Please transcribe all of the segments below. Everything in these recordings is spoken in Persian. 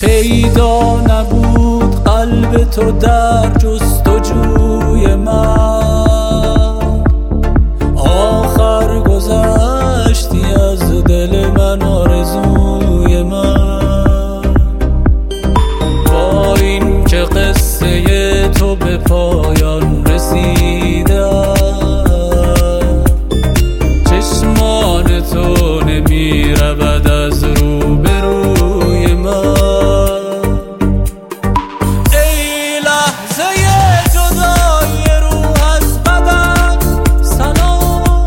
پیدا نبود قلب تو در جستجوی من، آخر گذشتی از دل من آرزوی من. با این که قصه تو به پایان رسیده، چشمان تو نمی رود از روبروی من. ای لحظه جدای روح از بدن سلام،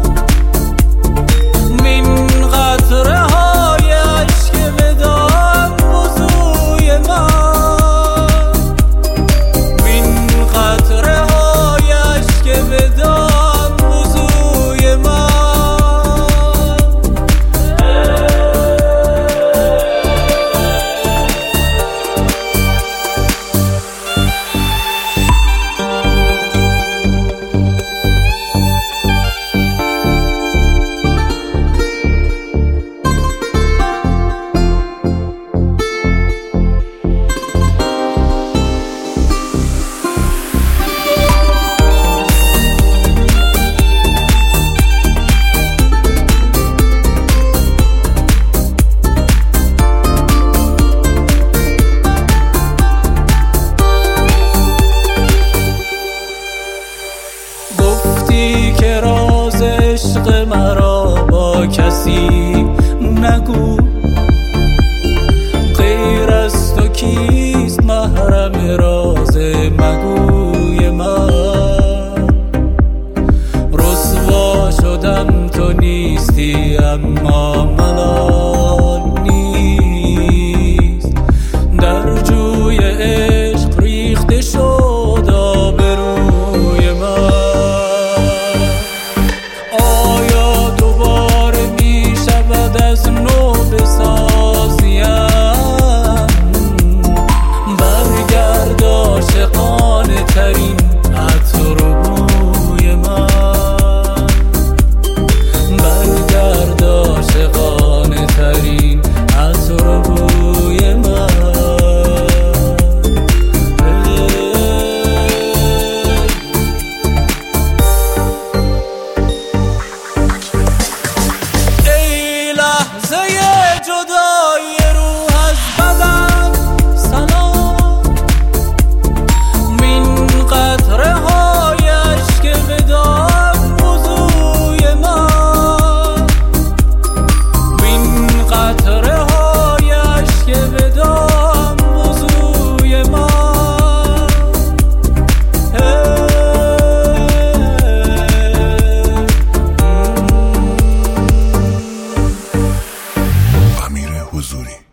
من قطره های عشق وداع وضوی من، من قطره های عشق وداع وضوی من. که راز عشق مرا با کسی نگو، غیر از تو کیست محرم راز مگوی من. رسوا شدم تو نیستی اما ملال نیست، در جوی عشق ریخته شد آبروی من. از نو بسازیم، برگرد عاشقانه ترین عطر و بوی من، برگرد عاشقانه ترین عطر و بوی من. لحظه جدای روح از بدن سلام، من قطره های عشق وداع وضوی من، من قطره های عشق وداع وضوی من. امیر حضوری.